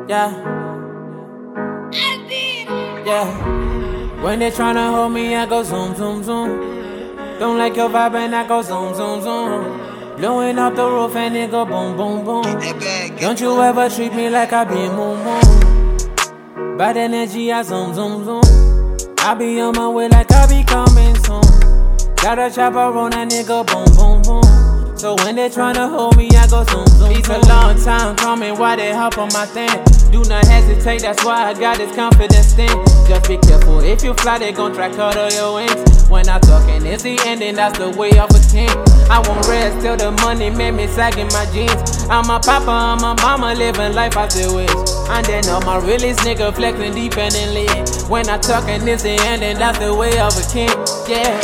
Yeah, yeah. When they tryna hold me, I go zoom, zoom, zoom. Don't like your vibe and I go zoom, zoom, zoom. Blowing up the roof and it go boom, boom, boom. Don't you ever treat me like I be moon, moon. Bad energy, I zoom, zoom, zoom. I be on my way like I be coming soon. Got a chopper on that nigga, boom, boom, boom. So when they tryna hold me, I go zoom, zoom. It's a long time coming, why they hop on my thing? Do not hesitate, that's why I got this confidence thing. Just be careful, if you fly, they gon' try cut all your wings. When I talkin', it's the ending, that's the way of a king. I won't rest till the money made me sagging my jeans. I'm a papa, I'm a mama, living life I still wish. And then all my realest nigga flexing dependently. When I talkin', it's the ending, that's the way of a king. Yeah.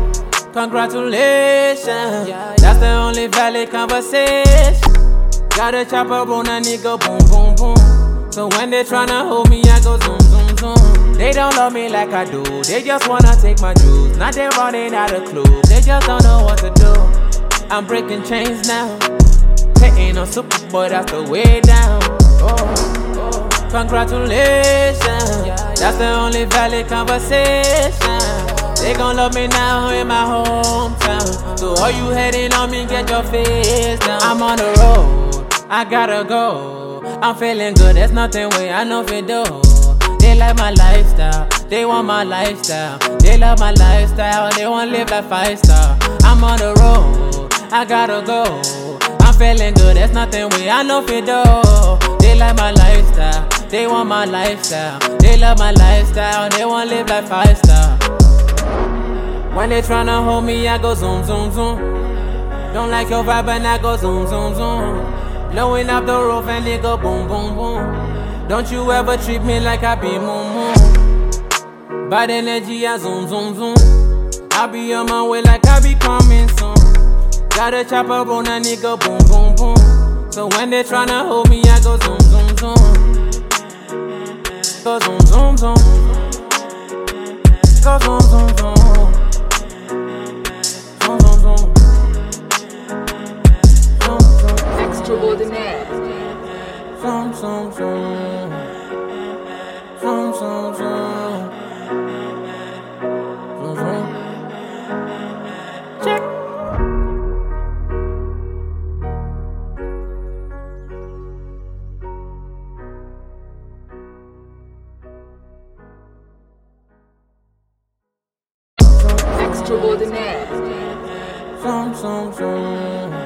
Congratulations, that's the only valid conversation. Got a chopper on a nigga, boom, boom, boom. So when they tryna hold me, I go zoom, zoom, zoom. They don't love me like I do, they just wanna take my juice. Now they running out of clues, they just don't know what to do. I'm breaking chains now, they ain't no super boy, that's the way down. Oh. Congratulations, that's the only valid conversation. They gon' love me now in my hometown. So all you hating on me, get your face down. I'm on the road, I gotta go. I'm feeling good, there's nothing way I know if it do. They like my lifestyle, they want my lifestyle. They love my lifestyle, they want live like 5-star. I'm on the road, I gotta go. I'm feeling good, there's nothing way I know if it do. They like my lifestyle, they want my lifestyle. They love my lifestyle, they want live like 5-star. When they tryna hold me, I go zoom, zoom, zoom. Don't like your vibe and I go zoom, zoom, zoom. Blowing up the roof and it go boom, boom, boom. Don't you ever treat me like I be moon, moon. Bad energy, I zoom, zoom, zoom. I be on my way like I be coming soon. Got a chopper on a nigga, boom, boom, boom. So when they tryna hold me, I go zoom, zoom, zoom. Go zoom, zoom, zoom. Go zoom, zoom, zoom. Extraordinaire. Zoom, zoom, zoom. Zoom, zoom, zoom. Zoom, zoom. Check. Extraordinaire. Zoom, zoom, zoom.